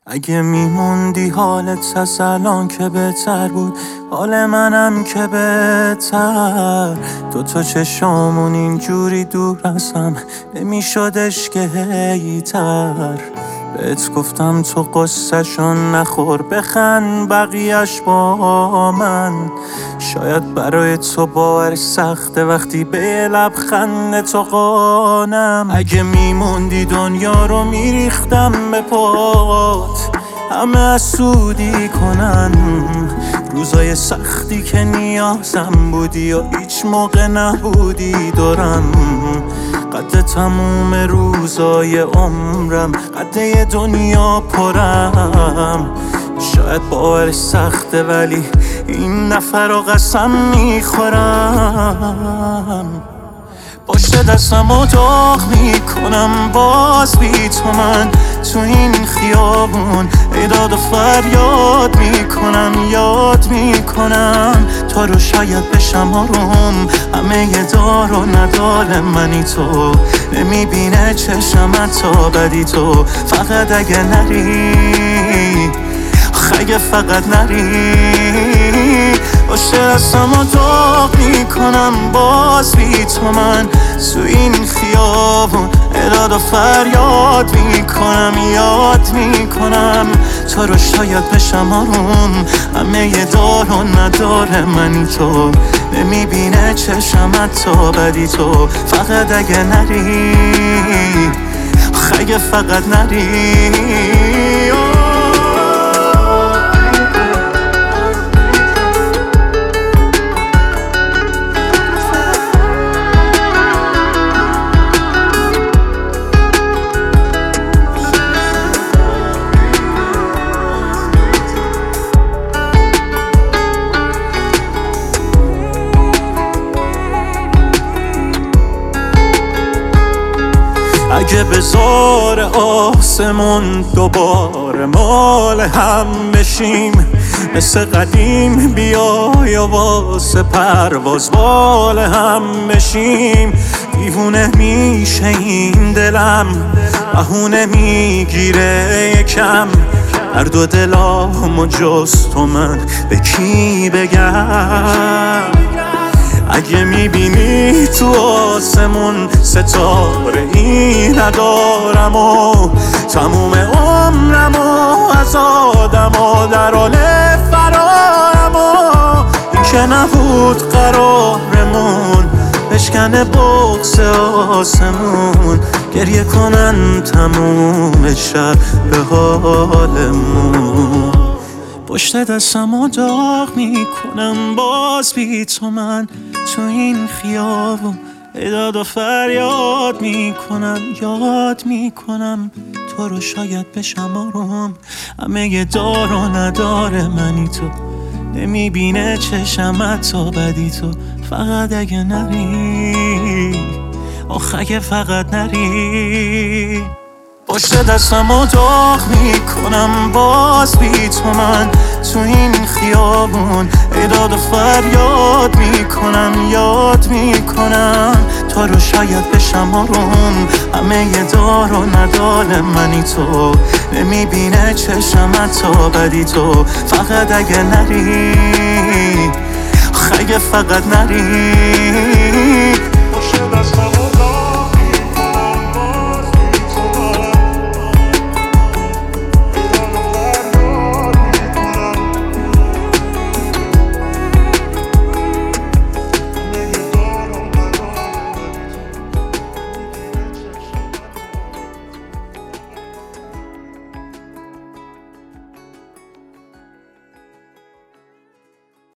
اگه میموندی حالت از الان که بهتر بود، حال منم که بهتر. دوتا چشامون اینجوری دور از هم نمیشدش که هیتر. بهت گفتم تو قصه‌شون نخور، بخند بقیه‌اش با من. شاید برای تو باور سخته وقتی به لبخند تو قانم. اگه میموندی دنیا رو میریختم به پات، همه حسودی کنن. روزای سختی که نیازم بودی و هیچ موقع نبودی دورم. قد تموم روزای عمرم، قد دنیا پرم. شاید باورش سخته ولی این نفر رو قسم میخورم. پشت دستم رو داغ میکنم باز بی تو من تو این خیابون. ایداد و فریاد میکنم، یاد میکنم تو رو شاید بشم آروم. همه یه دار و ندار منی تو، نمیبینه چشم تا بدی تو. فقط اگه نری، اگه فقط نری. پشت دستم رو داغ میکنم باز بی تو من تو این خیابون. ایداد و فریاد میکنم، یاد میکنم تو رو شاید بشم آروم. همه یه دار و ندار منی تو، نمیبینه چشم تا بدی تو. فقط اگه نری، اگه فقط نری. اگه بزار آسمون دوباره مال هم بشیم، مثل قدیم بیای و واسه پرواز بال هم بشیم. دیوونه میشه این دلم، بهونه میگیره یکم. هر دو دلامو جز تو من به کی بگم؟ اگه میبینی تو آسمون ستاره ای ندارم و تموم عمرم و از آدم و در حال فرارم و این که نبود قرارمون بشکنه بغض آسمون. گریه کنن تموم شب به حالمون. پشت دستم رو داغ میکنم باز بی تو من تو این خیابون. ایداد و فریاد میکنم، یاد میکنم تو رو شاید بشم آروم. همه یه دار و ندار منی تو، نمیبینه چشم تا بدی تو. فقط اگه نری، اگه فقط نری. پشت دستم رو داغ میکنم باز بی تو من تو این خیابون. ایداد و فریاد میکنم، یاد میکنم تو رو شاید بشم آروم. همه یه دار و ندار منی تو، نمیبینه چشم تا بدی تو. فقط اگه نری، اگه فقط نری. پشت دستم